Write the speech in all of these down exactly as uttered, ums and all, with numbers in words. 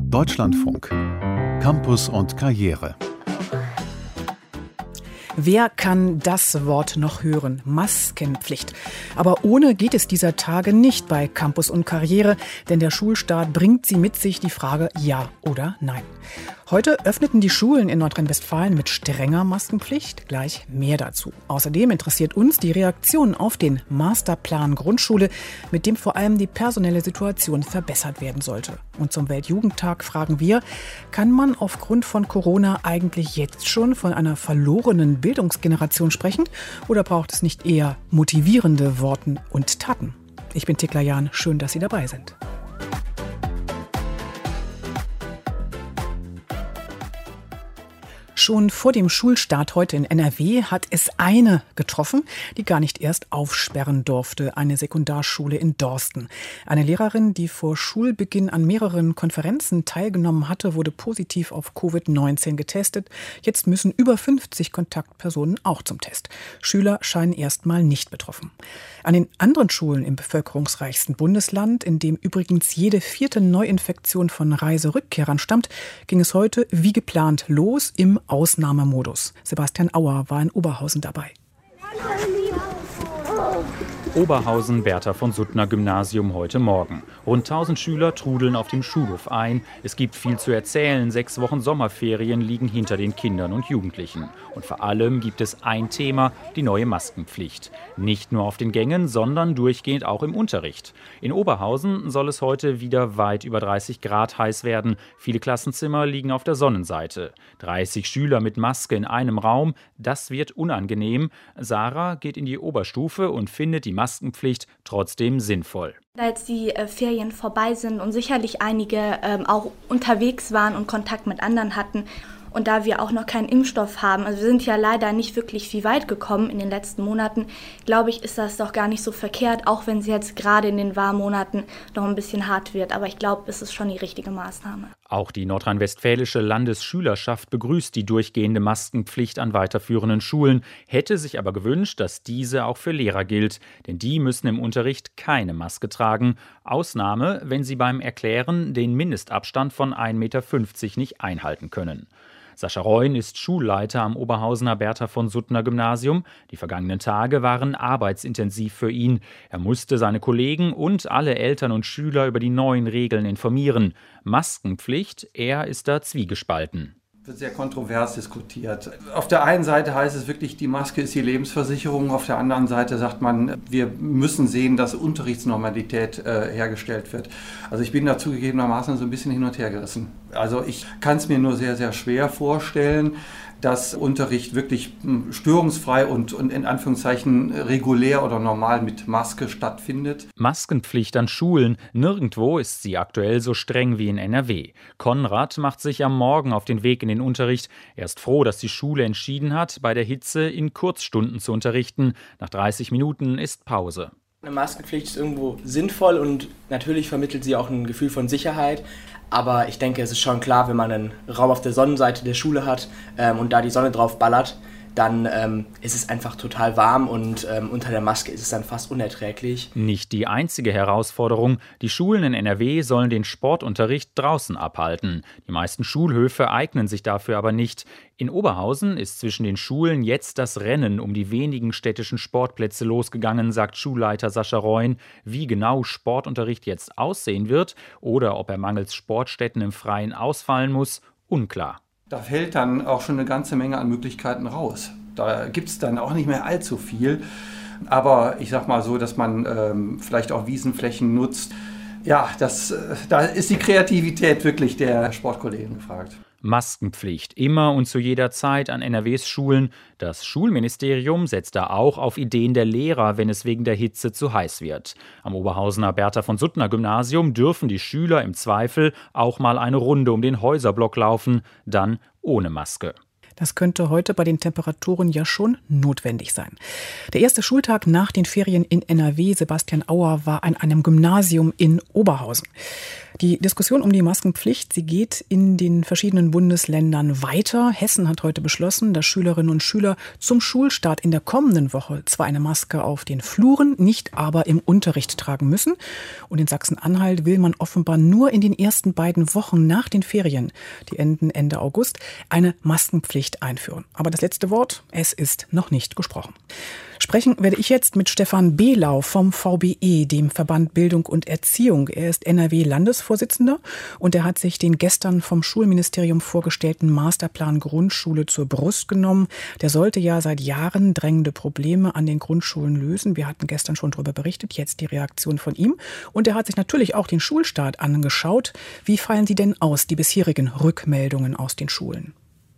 Deutschlandfunk. Campus und Karriere. Wer kann das Wort noch hören? Maskenpflicht. Aber ohne geht es dieser Tage nicht bei Campus und Karriere, denn der Schulstart bringt sie mit sich, die Frage ja oder nein. Heute öffneten die Schulen in Nordrhein-Westfalen mit strenger Maskenpflicht. Gleich mehr dazu. Außerdem interessiert uns die Reaktion auf den Masterplan Grundschule, mit dem vor allem die personelle Situation verbessert werden sollte. Und zum Weltjugendtag fragen wir, kann man aufgrund von Corona eigentlich jetzt schon von einer verlorenen Bildungsgeneration sprechen? Oder braucht es nicht eher motivierende Worte und Taten? Ich bin Thekla Jahn, schön, dass Sie dabei sind. Schon vor dem Schulstart heute in N R W hat es eine getroffen, die gar nicht erst aufsperren durfte, eine Sekundarschule in Dorsten. Eine Lehrerin, die vor Schulbeginn an mehreren Konferenzen teilgenommen hatte, wurde positiv auf Covid neunzehn getestet. Jetzt müssen über fünfzig Kontaktpersonen auch zum Test. Schüler scheinen erstmal nicht betroffen. An den anderen Schulen im bevölkerungsreichsten Bundesland, in dem übrigens jede vierte Neuinfektion von Reiserückkehrern stammt, ging es heute wie geplant los im Ausnahmemodus. Sebastian Auer war in Oberhausen dabei. Oberhausen Bertha von Suttner Gymnasium heute Morgen. Rund tausend Schüler trudeln auf dem Schulhof ein. Es gibt viel zu erzählen. Sechs Wochen Sommerferien liegen hinter den Kindern und Jugendlichen. Und vor allem gibt es ein Thema, die neue Maskenpflicht. Nicht nur auf den Gängen, sondern durchgehend auch im Unterricht. In Oberhausen soll es heute wieder weit über dreißig Grad heiß werden. Viele Klassenzimmer liegen auf der Sonnenseite. dreißig Schüler mit Maske in einem Raum, das wird unangenehm. Sarah geht in die Oberstufe und findet die Maskenpflicht trotzdem sinnvoll. Da jetzt die äh, Ferien vorbei sind und sicherlich einige ähm, auch unterwegs waren und Kontakt mit anderen hatten und da wir auch noch keinen Impfstoff haben, also wir sind ja leider nicht wirklich viel weit gekommen in den letzten Monaten, glaube ich, ist das doch gar nicht so verkehrt, auch wenn es jetzt gerade in den warmen Monaten noch ein bisschen hart wird. Aber ich glaube, es ist schon die richtige Maßnahme. Auch die nordrhein-westfälische Landesschülerschaft begrüßt die durchgehende Maskenpflicht an weiterführenden Schulen, hätte sich aber gewünscht, dass diese auch für Lehrer gilt. Denn die müssen im Unterricht keine Maske tragen. Ausnahme, wenn sie beim Erklären den Mindestabstand von ein Meter fünfzig nicht einhalten können. Sascha Reun ist Schulleiter am Oberhausener Bertha von Suttner Gymnasium. Die vergangenen Tage waren arbeitsintensiv für ihn. Er musste seine Kollegen und alle Eltern und Schüler über die neuen Regeln informieren. Maskenpflicht, er ist da zwiegespalten. Wird sehr kontrovers diskutiert. Auf der einen Seite heißt es wirklich, die Maske ist die Lebensversicherung. Auf der anderen Seite sagt man, wir müssen sehen, dass Unterrichtsnormalität äh, hergestellt wird. Also ich bin da zugegebenermaßen so ein bisschen hin und her gerissen. Also ich kann es mir nur sehr, sehr schwer vorstellen, dass Unterricht wirklich störungsfrei und, und in Anführungszeichen regulär oder normal mit Maske stattfindet. Maskenpflicht an Schulen. Nirgendwo ist sie aktuell so streng wie in N R W. Konrad macht sich am Morgen auf den Weg in den Unterricht. Er ist froh, dass die Schule entschieden hat, bei der Hitze in Kurzstunden zu unterrichten. Nach dreißig Minuten ist Pause. Eine Maskenpflicht ist irgendwo sinnvoll und natürlich vermittelt sie auch ein Gefühl von Sicherheit. Aber ich denke, es ist schon klar, wenn man einen Raum auf der Sonnenseite der Schule hat ähm, und da die Sonne drauf ballert, dann ähm, ist es einfach total warm und ähm, unter der Maske ist es dann fast unerträglich. Nicht die einzige Herausforderung. Die Schulen in N R W sollen den Sportunterricht draußen abhalten. Die meisten Schulhöfe eignen sich dafür aber nicht. In Oberhausen ist zwischen den Schulen jetzt das Rennen um die wenigen städtischen Sportplätze losgegangen, sagt Schulleiter Sascha Reun. Wie genau Sportunterricht jetzt aussehen wird oder ob er mangels Sportstätten im Freien ausfallen muss, unklar. Da fällt dann auch schon eine ganze Menge an Möglichkeiten raus. Da gibt es dann auch nicht mehr allzu viel. Aber ich sag mal so, dass man ähm, vielleicht auch Wiesenflächen nutzt. Ja, das, äh, da ist die Kreativität wirklich der Sportkollegen gefragt. Maskenpflicht immer und zu jeder Zeit an N R Ws Schulen. Das Schulministerium setzt da auch auf Ideen der Lehrer, wenn es wegen der Hitze zu heiß wird. Am Oberhausener Bertha von Suttner Gymnasium dürfen die Schüler im Zweifel auch mal eine Runde um den Häuserblock laufen, dann ohne Maske. Das könnte heute bei den Temperaturen ja schon notwendig sein. Der erste Schultag nach den Ferien in N R W, Sebastian Auer, war an einem Gymnasium in Oberhausen. Die Diskussion um die Maskenpflicht, sie geht in den verschiedenen Bundesländern weiter. Hessen hat heute beschlossen, dass Schülerinnen und Schüler zum Schulstart in der kommenden Woche zwar eine Maske auf den Fluren, nicht aber im Unterricht tragen müssen. Und in Sachsen-Anhalt will man offenbar nur in den ersten beiden Wochen nach den Ferien, die enden Ende August, eine Maskenpflicht einführen. Aber das letzte Wort, es ist noch nicht gesprochen. Sprechen werde ich jetzt mit Stefan Behlau vom V B E, dem Verband Bildung und Erziehung. Er ist N R W-Landesvorsitzender und er hat sich den gestern vom Schulministerium vorgestellten Masterplan Grundschule zur Brust genommen. Der sollte ja seit Jahren drängende Probleme an den Grundschulen lösen. Wir hatten gestern schon darüber berichtet, jetzt die Reaktion von ihm. Und er hat sich natürlich auch den Schulstart angeschaut. Wie fallen Sie denn aus, die bisherigen Rückmeldungen aus den Schulen?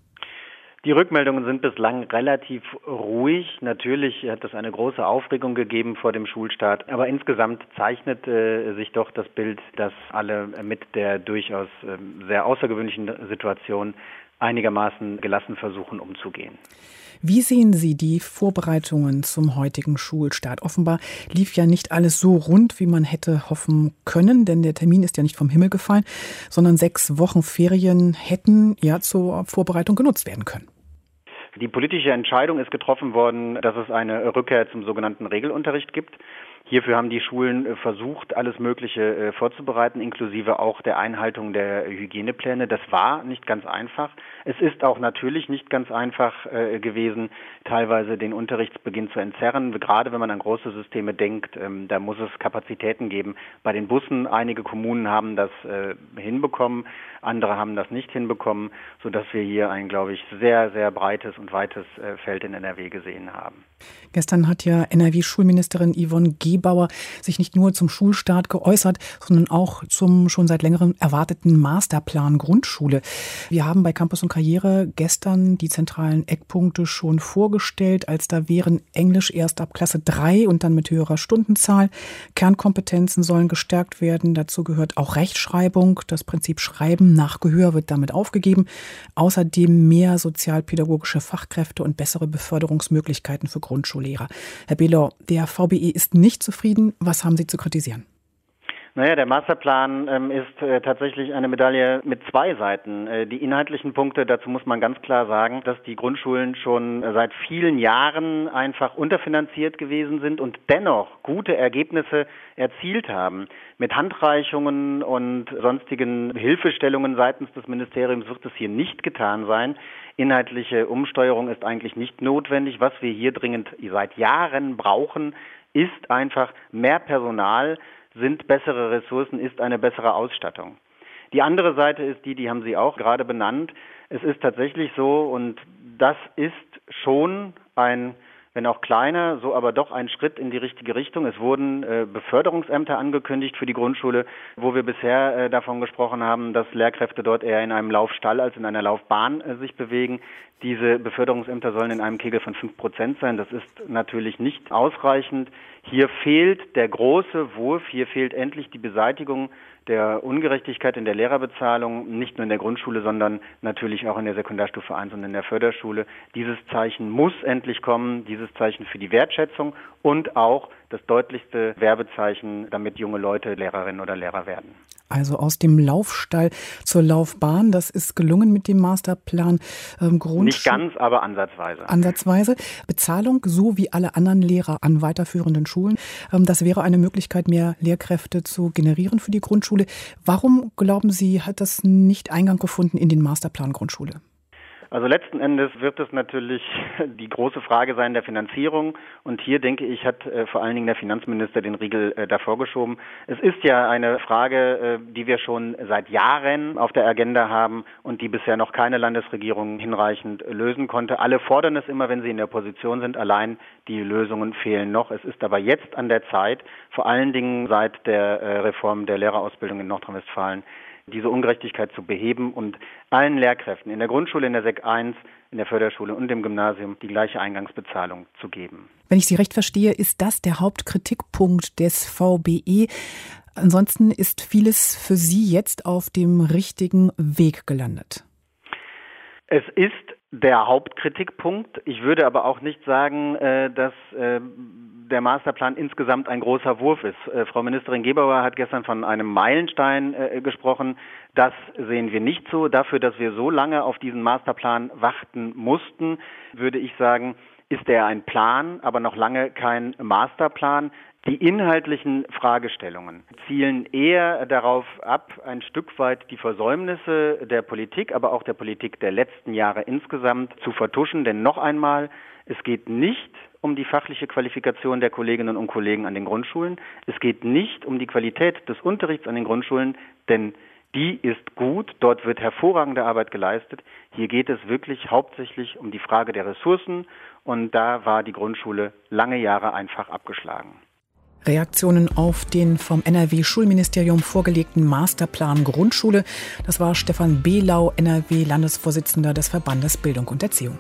Die Rückmeldungen sind bislang relativ ruhig. Natürlich hat es eine große Aufregung gegeben vor dem Schulstart, aber insgesamt zeichnet äh, sich doch das Bild, dass alle mit der durchaus äh, sehr außergewöhnlichen Situation einigermaßen gelassen versuchen umzugehen. Wie sehen Sie die Vorbereitungen zum heutigen Schulstart? Offenbar lief ja nicht alles so rund, wie man hätte hoffen können, denn der Termin ist ja nicht vom Himmel gefallen, sondern sechs Wochen Ferien hätten ja zur Vorbereitung genutzt werden können. Die politische Entscheidung ist getroffen worden, dass es eine Rückkehr zum sogenannten Regelunterricht gibt. Hierfür haben die Schulen versucht, alles Mögliche vorzubereiten, inklusive auch der Einhaltung der Hygienepläne. Das war nicht ganz einfach. Es ist auch natürlich nicht ganz einfach gewesen, teilweise den Unterrichtsbeginn zu entzerren. Gerade wenn man an große Systeme denkt, da muss es Kapazitäten geben. Bei den Bussen, einige Kommunen haben das hinbekommen, andere haben das nicht hinbekommen, sodass wir hier ein, glaube ich, sehr, sehr breites und weites Feld in N R W gesehen haben. Gestern hat ja N R W-Schulministerin Yvonne Gebauer sich nicht nur zum Schulstart geäußert, sondern auch zum schon seit längerem erwarteten Masterplan Grundschule. Wir haben bei Campus und Karriere gestern die zentralen Eckpunkte schon vorgestellt, als da wären Englisch erst ab Klasse drei und dann mit höherer Stundenzahl. Kernkompetenzen sollen gestärkt werden. Dazu gehört auch Rechtschreibung. Das Prinzip Schreiben nach Gehör wird damit aufgegeben. Außerdem mehr sozialpädagogische Fachkräfte und bessere Beförderungsmöglichkeiten für Grundschullehrer. Herr Behlau, der V B E ist nicht zufrieden. Was haben Sie zu kritisieren? Naja, der Masterplan ähm, ist äh, tatsächlich eine Medaille mit zwei Seiten. Äh, die inhaltlichen Punkte, dazu muss man ganz klar sagen, dass die Grundschulen schon äh, seit vielen Jahren einfach unterfinanziert gewesen sind und dennoch gute Ergebnisse erzielt haben. Mit Handreichungen und sonstigen Hilfestellungen seitens des Ministeriums wird es hier nicht getan sein. Inhaltliche Umsteuerung ist eigentlich nicht notwendig. Was wir hier dringend seit Jahren brauchen, ist einfach mehr Personal, sind bessere Ressourcen, ist eine bessere Ausstattung. Die andere Seite ist die, die haben Sie auch gerade benannt. Es ist tatsächlich so, und das ist schon ein, wenn auch kleiner, so aber doch ein Schritt in die richtige Richtung. Es wurden äh, Beförderungsämter angekündigt für die Grundschule, wo wir bisher äh, davon gesprochen haben, dass Lehrkräfte dort eher in einem Laufstall als in einer Laufbahn äh, sich bewegen. Diese Beförderungsämter sollen in einem Kegel von fünf Prozent sein. Das ist natürlich nicht ausreichend. Hier fehlt der große Wurf, hier fehlt endlich die Beseitigung der Ungerechtigkeit in der Lehrerbezahlung, nicht nur in der Grundschule, sondern natürlich auch in der Sekundarstufe eins und in der Förderschule. Dieses Zeichen muss endlich kommen, dieses Zeichen für die Wertschätzung und auch das deutlichste Werbezeichen, damit junge Leute Lehrerinnen oder Lehrer werden. Also aus dem Laufstall zur Laufbahn, das ist gelungen mit dem Masterplan ähm, Grundschule. Nicht ganz, aber ansatzweise. Ansatzweise. Bezahlung, so wie alle anderen Lehrer an weiterführenden Schulen. Ähm, das wäre eine Möglichkeit, mehr Lehrkräfte zu generieren für die Grundschule. Warum, glauben Sie, hat das nicht Eingang gefunden in den Masterplan Grundschule? Also letzten Endes wird es natürlich die große Frage sein der Finanzierung. Und hier, denke ich, hat äh, vor allen Dingen der Finanzminister den Riegel äh, davor geschoben. Es ist ja eine Frage, äh, die wir schon seit Jahren auf der Agenda haben und die bisher noch keine Landesregierung hinreichend äh, lösen konnte. Alle fordern es immer, wenn sie in der Opposition sind. Allein die Lösungen fehlen noch. Es ist aber jetzt an der Zeit, vor allen Dingen seit der äh, Reform der Lehrerausbildung in Nordrhein-Westfalen, diese Ungerechtigkeit zu beheben und allen Lehrkräften in der Grundschule, in der Sek eins, in der Förderschule und im Gymnasium die gleiche Eingangsbezahlung zu geben. Wenn ich Sie recht verstehe, ist das der Hauptkritikpunkt des V B E. Ansonsten ist vieles für Sie jetzt auf dem richtigen Weg gelandet. Es ist der Hauptkritikpunkt. Ich würde aber auch nicht sagen, äh, dass äh, der Masterplan insgesamt ein großer Wurf ist. Äh, Frau Ministerin Gebauer hat gestern von einem Meilenstein äh, gesprochen. Das sehen wir nicht so. Dafür, dass wir so lange auf diesen Masterplan warten mussten, würde ich sagen, ist er ein Plan, aber noch lange kein Masterplan. Die inhaltlichen Fragestellungen zielen eher darauf ab, ein Stück weit die Versäumnisse der Politik, aber auch der Politik der letzten Jahre insgesamt zu vertuschen. Denn noch einmal, es geht nicht um die fachliche Qualifikation der Kolleginnen und Kollegen an den Grundschulen. Es geht nicht um die Qualität des Unterrichts an den Grundschulen, denn die ist gut, dort wird hervorragende Arbeit geleistet. Hier geht es wirklich hauptsächlich um die Frage der Ressourcen und da war die Grundschule lange Jahre einfach abgeschlagen. Reaktionen auf den vom N R W-Schulministerium vorgelegten Masterplan Grundschule. Das war Stefan Behlau, N R W-Landesvorsitzender des Verbandes Bildung und Erziehung.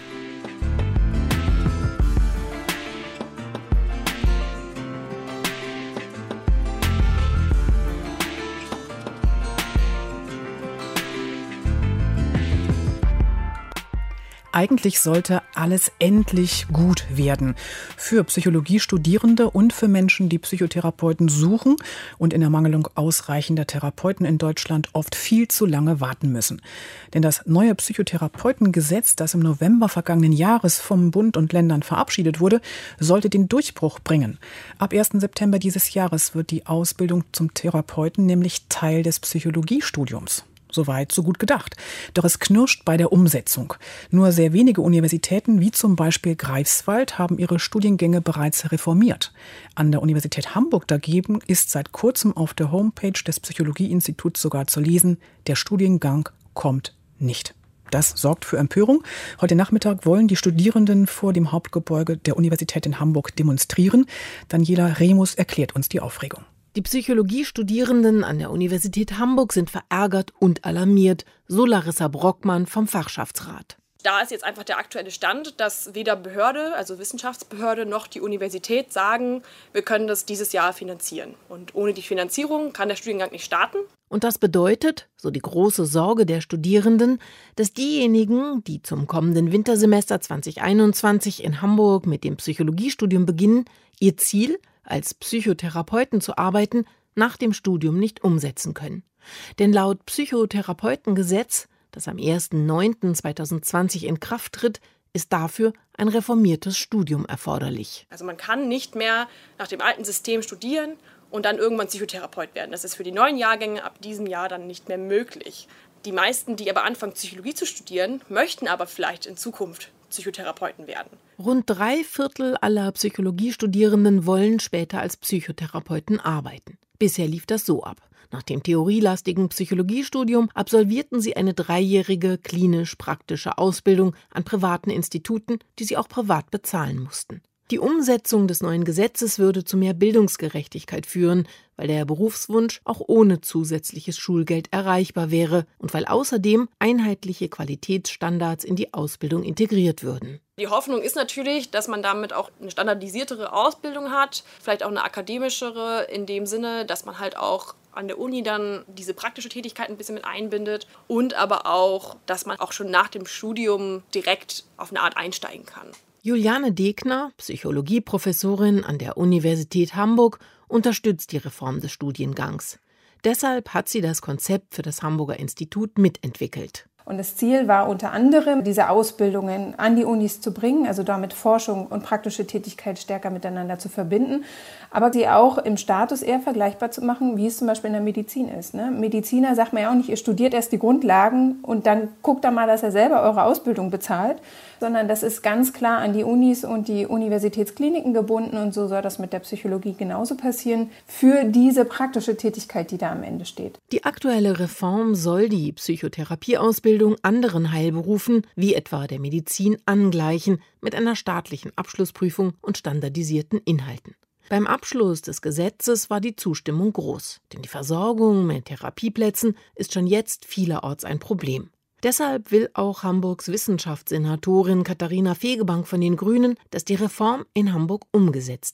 Eigentlich sollte alles endlich gut werden. Für Psychologiestudierende und für Menschen, die Psychotherapeuten suchen und in Ermangelung ausreichender Therapeuten in Deutschland oft viel zu lange warten müssen. Denn das neue Psychotherapeutengesetz, das im November vergangenen Jahres vom Bund und Ländern verabschiedet wurde, sollte den Durchbruch bringen. Ab ersten September dieses Jahres wird die Ausbildung zum Therapeuten nämlich Teil des Psychologiestudiums. Soweit, so gut gedacht. Doch es knirscht bei der Umsetzung. Nur sehr wenige Universitäten, wie zum Beispiel Greifswald, haben ihre Studiengänge bereits reformiert. An der Universität Hamburg dagegen ist seit kurzem auf der Homepage des Psychologieinstituts sogar zu lesen, der Studiengang kommt nicht. Das sorgt für Empörung. Heute Nachmittag wollen die Studierenden vor dem Hauptgebäude der Universität in Hamburg demonstrieren. Daniela Remus erklärt uns die Aufregung. Die Psychologiestudierenden an der Universität Hamburg sind verärgert und alarmiert, so Larissa Brockmann vom Fachschaftsrat. Da ist jetzt einfach der aktuelle Stand, dass weder Behörde, also Wissenschaftsbehörde, noch die Universität sagen, wir können das dieses Jahr finanzieren. Und ohne die Finanzierung kann der Studiengang nicht starten. Und das bedeutet, so die große Sorge der Studierenden, dass diejenigen, die zum kommenden Wintersemester zwanzig einundzwanzig in Hamburg mit dem Psychologiestudium beginnen, ihr Ziel, als Psychotherapeuten zu arbeiten, nach dem Studium nicht umsetzen können. Denn laut Psychotherapeutengesetz, das am ersten neunten zweitausendzwanzig in Kraft tritt, ist dafür ein reformiertes Studium erforderlich. Also man kann nicht mehr nach dem alten System studieren und dann irgendwann Psychotherapeut werden. Das ist für die neuen Jahrgänge ab diesem Jahr dann nicht mehr möglich. Die meisten, die aber anfangen, Psychologie zu studieren, möchten aber vielleicht in Zukunft Psychotherapeuten werden. Rund drei Viertel aller Psychologiestudierenden wollen später als Psychotherapeuten arbeiten. Bisher lief das so ab. Nach dem theorielastigen Psychologiestudium absolvierten sie eine dreijährige klinisch-praktische Ausbildung an privaten Instituten, die sie auch privat bezahlen mussten. Die Umsetzung des neuen Gesetzes würde zu mehr Bildungsgerechtigkeit führen, weil der Berufswunsch auch ohne zusätzliches Schulgeld erreichbar wäre und weil außerdem einheitliche Qualitätsstandards in die Ausbildung integriert würden. Die Hoffnung ist natürlich, dass man damit auch eine standardisiertere Ausbildung hat, vielleicht auch eine akademischere in dem Sinne, dass man halt auch an der Uni dann diese praktische Tätigkeit ein bisschen mit einbindet und aber auch, dass man auch schon nach dem Studium direkt auf eine Art einsteigen kann. Juliane Degner, Psychologieprofessorin an der Universität Hamburg, unterstützt die Reform des Studiengangs. Deshalb hat sie das Konzept für das Hamburger Institut mitentwickelt. Und das Ziel war unter anderem, diese Ausbildungen an die Unis zu bringen, also damit Forschung und praktische Tätigkeit stärker miteinander zu verbinden, aber sie auch im Status eher vergleichbar zu machen, wie es zum Beispiel in der Medizin ist. Ne? Mediziner sagt man ja auch nicht, ihr studiert erst die Grundlagen und dann guckt da mal, dass er selber eure Ausbildung bezahlt, sondern das ist ganz klar an die Unis und die Universitätskliniken gebunden und so soll das mit der Psychologie genauso passieren für diese praktische Tätigkeit, die da am Ende steht. Die aktuelle Reform soll die Psychotherapieausbildung anderen Heilberufen, wie etwa der Medizin, angleichen mit einer staatlichen Abschlussprüfung und standardisierten Inhalten. Beim Abschluss des Gesetzes war die Zustimmung groß, denn die Versorgung mit Therapieplätzen ist schon jetzt vielerorts ein Problem. Deshalb will auch Hamburgs Wissenschaftssenatorin Katharina Fegebank von den Grünen, dass die Reform in Hamburg umgesetzt wird.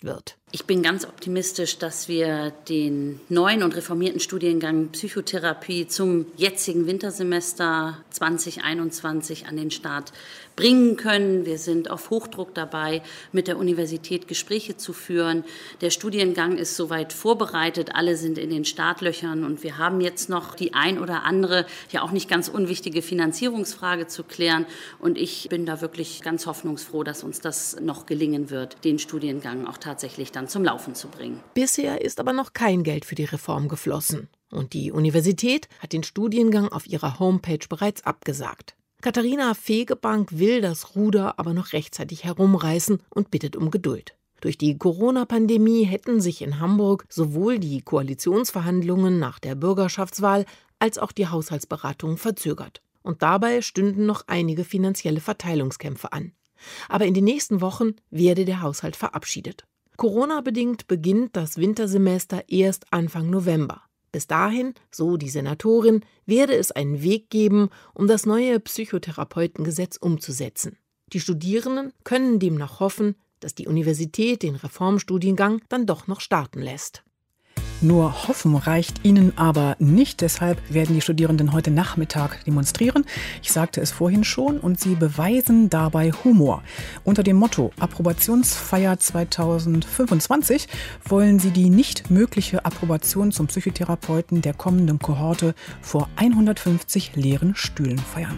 Ich bin ganz optimistisch, dass wir den neuen und reformierten Studiengang Psychotherapie zum jetzigen Wintersemester zwanzig einundzwanzig an den Start bringen können. Wir sind auf Hochdruck dabei, mit der Universität Gespräche zu führen. Der Studiengang ist soweit vorbereitet, alle sind in den Startlöchern und wir haben jetzt noch die ein oder andere, ja auch nicht ganz unwichtige Finanzierungsfrage zu klären. Und ich bin da wirklich ganz hoffnungsfroh, dass uns das noch gelingen wird, den Studiengang auch tatsächlich dann zum Laufen zu bringen. Bisher ist aber noch kein Geld für die Reform geflossen. Und die Universität hat den Studiengang auf ihrer Homepage bereits abgesagt. Katharina Fegebank will das Ruder aber noch rechtzeitig herumreißen und bittet um Geduld. Durch die Corona-Pandemie hätten sich in Hamburg sowohl die Koalitionsverhandlungen nach der Bürgerschaftswahl als auch die Haushaltsberatungen verzögert. Und dabei stünden noch einige finanzielle Verteilungskämpfe an. Aber in den nächsten Wochen werde der Haushalt verabschiedet. Corona-bedingt beginnt das Wintersemester erst Anfang November. Bis dahin, so die Senatorin, werde es einen Weg geben, um das neue Psychotherapeutengesetz umzusetzen. Die Studierenden können demnach hoffen, dass die Universität den Reformstudiengang dann doch noch starten lässt. Nur hoffen reicht ihnen aber nicht. Deshalb werden die Studierenden heute Nachmittag demonstrieren. Ich sagte es vorhin schon und sie beweisen dabei Humor. Unter dem Motto Approbationsfeier zweitausendfünfundzwanzig wollen sie die nicht mögliche Approbation zum Psychotherapeuten der kommenden Kohorte vor hundertfünfzig leeren Stühlen feiern.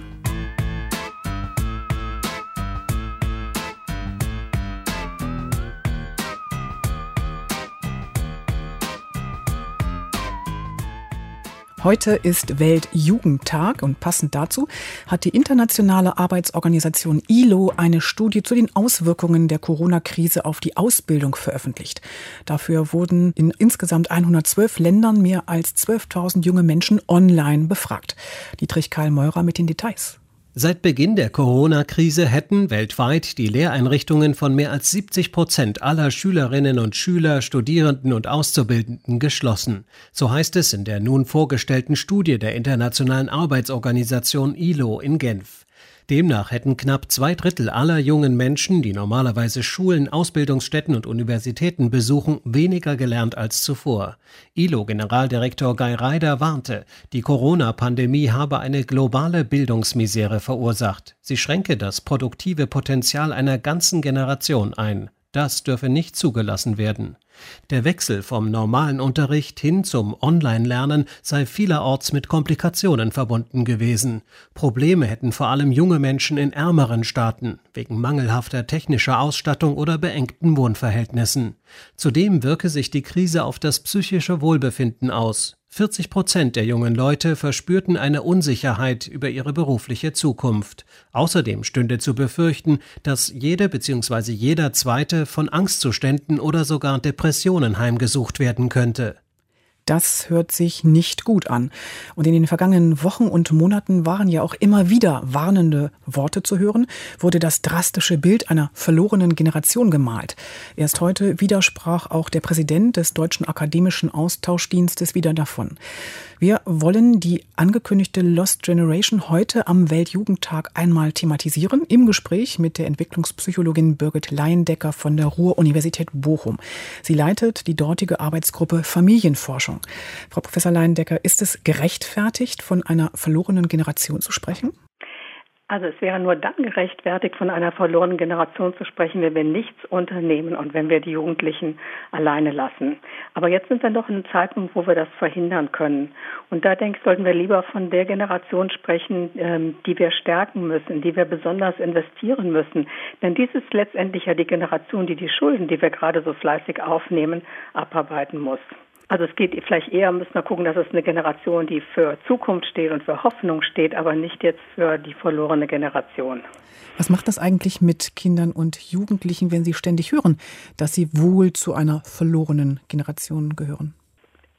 Heute ist Weltjugendtag und passend dazu hat die internationale Arbeitsorganisation I L O eine Studie zu den Auswirkungen der Corona-Krise auf die Ausbildung veröffentlicht. Dafür wurden in insgesamt hundertzwölf Ländern mehr als zwölftausend junge Menschen online befragt. Dietrich Karl-Meurer mit den Details. Seit Beginn der Corona-Krise hätten weltweit die Lehreinrichtungen von mehr als siebzig Prozent aller Schülerinnen und Schüler, Studierenden und Auszubildenden geschlossen. So heißt es in der nun vorgestellten Studie der Internationalen Arbeitsorganisation I L O in Genf. Demnach hätten knapp zwei Drittel aller jungen Menschen, die normalerweise Schulen, Ausbildungsstätten und Universitäten besuchen, weniger gelernt als zuvor. I L O-Generaldirektor Guy Ryder warnte, die Corona-Pandemie habe eine globale Bildungsmisere verursacht. Sie schränke das produktive Potenzial einer ganzen Generation ein. Das dürfe nicht zugelassen werden. Der Wechsel vom normalen Unterricht hin zum Online-Lernen sei vielerorts mit Komplikationen verbunden gewesen. Probleme hätten vor allem junge Menschen in ärmeren Staaten, wegen mangelhafter technischer Ausstattung oder beengten Wohnverhältnissen. Zudem wirke sich die Krise auf das psychische Wohlbefinden aus. vierzig Prozent der jungen Leute verspürten eine Unsicherheit über ihre berufliche Zukunft. Außerdem stünde zu befürchten, dass jede bzw. jeder Zweite von Angstzuständen oder sogar Depressionen heimgesucht werden könnte. Das hört sich nicht gut an. Und in den vergangenen Wochen und Monaten waren ja auch immer wieder warnende Worte zu hören, wurde das drastische Bild einer verlorenen Generation gemalt. Erst heute widersprach auch der Präsident des Deutschen Akademischen Austauschdienstes wieder davon. Wir wollen die angekündigte Lost Generation heute am Weltjugendtag einmal thematisieren, im Gespräch mit der Entwicklungspsychologin Birgit Leyendecker von der Ruhr-Universität Bochum. Sie leitet die dortige Arbeitsgruppe Familienforschung. Frau Professor Leyendecker, ist es gerechtfertigt, von einer verlorenen Generation zu sprechen? Also es wäre nur dann gerechtfertigt, von einer verlorenen Generation zu sprechen, wenn wir nichts unternehmen und wenn wir die Jugendlichen alleine lassen. Aber jetzt sind wir noch in einem Zeitpunkt, wo wir das verhindern können. Und da denke ich, sollten wir lieber von der Generation sprechen, die wir stärken müssen, die wir besonders investieren müssen. Denn dies ist letztendlich ja die Generation, die die Schulden, die wir gerade so fleißig aufnehmen, abarbeiten muss. Also es geht vielleicht eher, müssen wir gucken, dass es eine Generation, die für Zukunft steht und für Hoffnung steht, aber nicht jetzt für die verlorene Generation. Was macht das eigentlich mit Kindern und Jugendlichen, wenn sie ständig hören, dass sie wohl zu einer verlorenen Generation gehören? Das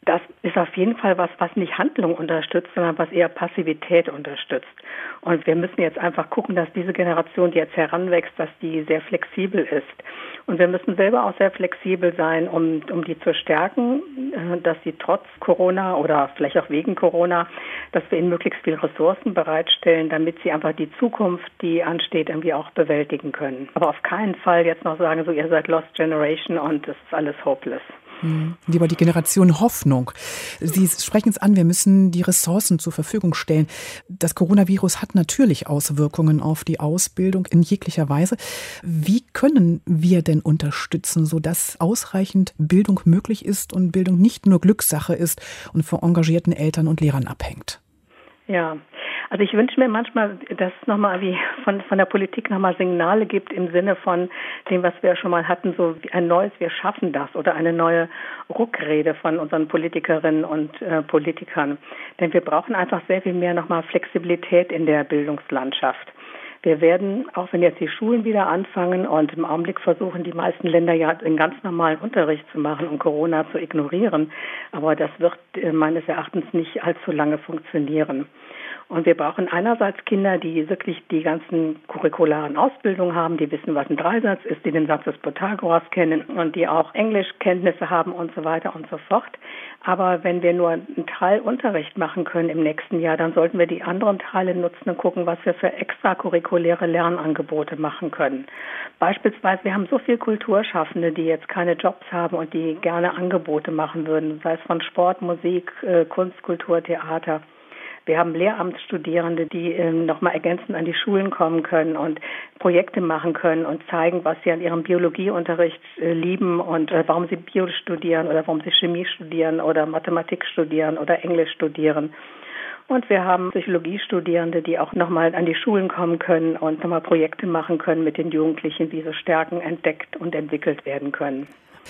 ist auf jeden Fall was, was nicht Handlung unterstützt, sondern was eher Passivität unterstützt. Und wir müssen jetzt einfach gucken, dass diese Generation, die jetzt heranwächst, dass die sehr flexibel ist. Und wir müssen selber auch sehr flexibel sein, um, um die zu stärken, dass sie trotz Corona oder vielleicht auch wegen Corona, dass wir ihnen möglichst viel Ressourcen bereitstellen, damit sie einfach die Zukunft, die ansteht, irgendwie auch bewältigen können. Aber auf keinen Fall jetzt noch sagen, so ihr seid Lost Generation und es ist alles hopeless. Lieber die Generation Hoffnung. Sie sprechen es an, wir müssen die Ressourcen zur Verfügung stellen. Das Coronavirus hat natürlich Auswirkungen auf die Ausbildung in jeglicher Weise. Wie können wir denn unterstützen, sodass ausreichend Bildung möglich ist und Bildung nicht nur Glückssache ist und von engagierten Eltern und Lehrern abhängt? Ja, also ich wünsche mir manchmal, dass es nochmal wie von, von der Politik nochmal Signale gibt im Sinne von dem, was wir ja schon mal hatten, so ein neues Wir schaffen das oder eine neue Ruckrede von unseren Politikerinnen und äh, Politikern. Denn wir brauchen einfach sehr viel mehr nochmal Flexibilität in der Bildungslandschaft. Wir werden, auch wenn jetzt die Schulen wieder anfangen und im Augenblick versuchen die meisten Länder ja einen ganz normalen Unterricht zu machen, um Corona zu ignorieren, aber das wird äh, meines Erachtens nicht allzu lange funktionieren. Und wir brauchen einerseits Kinder, die wirklich die ganzen curricularen Ausbildungen haben, die wissen, was ein Dreisatz ist, die den Satz des Pythagoras kennen und die auch Englischkenntnisse haben und so weiter und so fort. Aber wenn wir nur einen Teil Unterricht machen können im nächsten Jahr, dann sollten wir die anderen Teile nutzen und gucken, was wir für extracurriculäre Lernangebote machen können. Beispielsweise, wir haben so viele Kulturschaffende, die jetzt keine Jobs haben und die gerne Angebote machen würden, sei es von Sport, Musik, Kunst, Kultur, Theater. Wir haben Lehramtsstudierende, die ähm, nochmal ergänzend an die Schulen kommen können und Projekte machen können und zeigen, was sie an ihrem Biologieunterricht äh, lieben und äh, warum sie Bio studieren oder warum sie Chemie studieren oder Mathematik studieren oder Englisch studieren. Und wir haben Psychologiestudierende, die auch nochmal an die Schulen kommen können und nochmal Projekte machen können mit den Jugendlichen, wie so Stärken entdeckt und entwickelt werden können.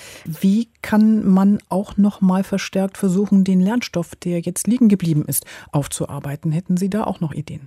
Wie kann man auch noch mal verstärkt versuchen, den Lernstoff, der jetzt liegen geblieben ist, aufzuarbeiten? Hätten Sie da auch noch Ideen?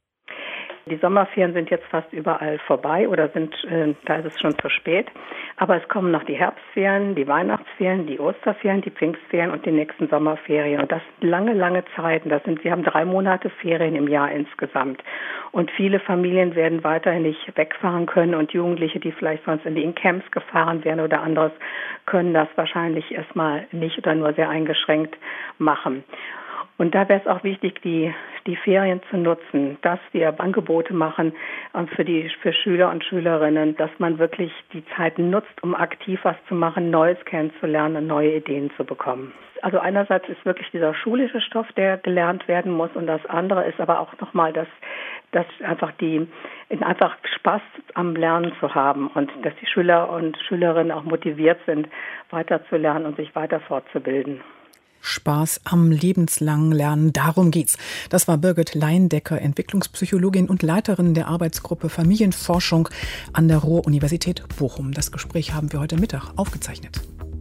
Die Sommerferien sind jetzt fast überall vorbei oder sind, äh, da ist es schon zu spät. Aber es kommen noch die Herbstferien, die Weihnachtsferien, die Osterferien, die Pfingstferien und die nächsten Sommerferien. Und das sind lange, lange Zeiten. Das sind, wir haben drei Monate Ferien im Jahr insgesamt. Und viele Familien werden weiterhin nicht wegfahren können und Jugendliche, die vielleicht sonst in die Camps gefahren wären oder anderes, können das wahrscheinlich erstmal nicht oder nur sehr eingeschränkt machen. Und da wäre es auch wichtig, die, die Ferien zu nutzen, dass wir Angebote machen für die, für Schüler und Schülerinnen, dass man wirklich die Zeit nutzt, um aktiv was zu machen, Neues kennenzulernen und neue Ideen zu bekommen. Also einerseits ist wirklich dieser schulische Stoff, der gelernt werden muss, und das andere ist aber auch nochmal, dass, dass einfach die, einfach Spaß am Lernen zu haben und dass die Schüler und Schülerinnen auch motiviert sind, weiterzulernen und sich weiter fortzubilden. Spaß am lebenslangen Lernen, darum geht's. Das war Birgit Leindecker, Entwicklungspsychologin und Leiterin der Arbeitsgruppe Familienforschung an der Ruhr-Universität Bochum. Das Gespräch haben wir heute Mittag aufgezeichnet.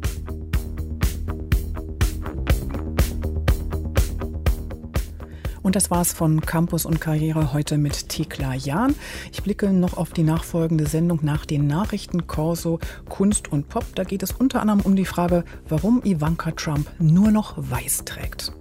Und das war's von Campus und Karriere heute mit Thekla Jahn. Ich blicke noch auf die nachfolgende Sendung nach den Nachrichten Corso Kunst und Pop. Da geht es unter anderem um die Frage, warum Ivanka Trump nur noch weiß trägt.